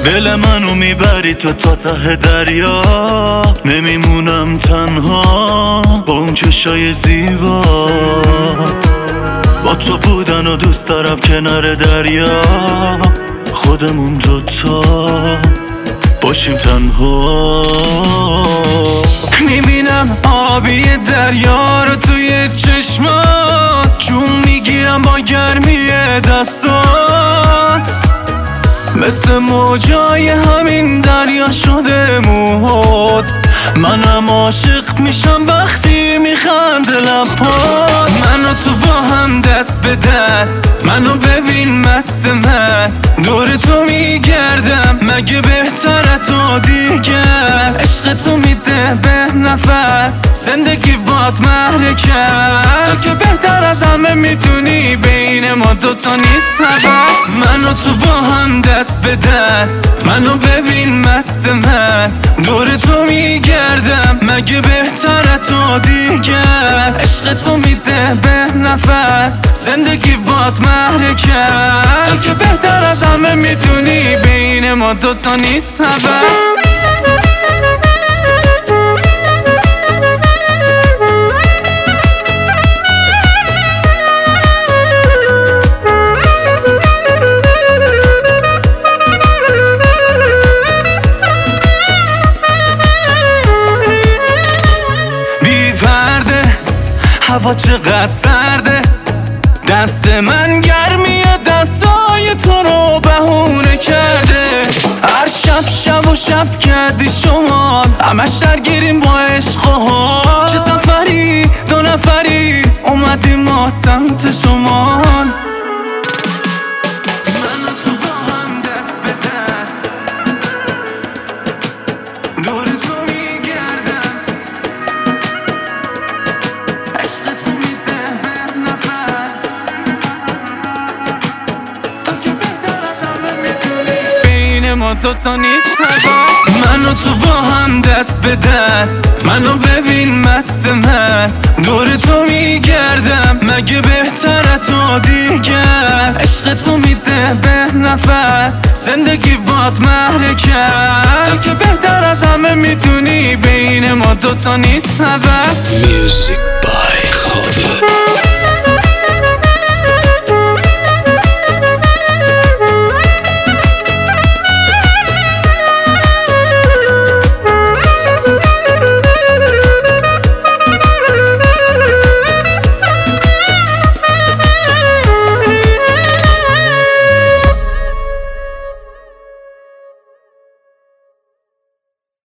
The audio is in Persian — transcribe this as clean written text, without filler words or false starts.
دل منو میبری تو تا ته دریا، نمیمونم تنها با اون چشای زیبا. با تو بودن و دوست دارم کنار دریا، خودمون دوتا باشیم تنها. میبینم آبی دریا رو توی چشمات، جون میگیرم با گرمی دستات. مثل موجای همین دریا شده موهات، منم عاشق میشم وقتی میخنده لبات. من و تو با هم دست به دست، منو ببین مست مست، دور تو میگردم مگه بهتره تو دیگه است. عشق تو میده به نفس، زندگی باد محرکه است. تو که بهتر از همه میدونی بین ما دوتا نیست هوس. من و تو با هم دست به دست، منو ببین مست مست، دور تو میگردم مگه بهتره تو دیگه است. عشق تو میده به نفس، زندگی باد محرکه است. تو که بهتر از همه میدونی بین ما دوتا نیست هوس. هوا چقدر سرده، دست من گرمیه، دستای تو رو بهونه کرده. هر شب و شب کردی شما، همش درگیریم با عشق و حال. چه سفری دو نفری اومدیم ما سمت شما. ما دوتا نیست هوا. من و تو با هم دست به دست، منو ببین مست مست، دور تو میگردم مگه بهتره تو دیگه است. عشق تو میده به نفس، زندگی باد محرکه است. تو که بهتر از همه میدونی بین ما دوتا نیست هوس. Music by Khaled.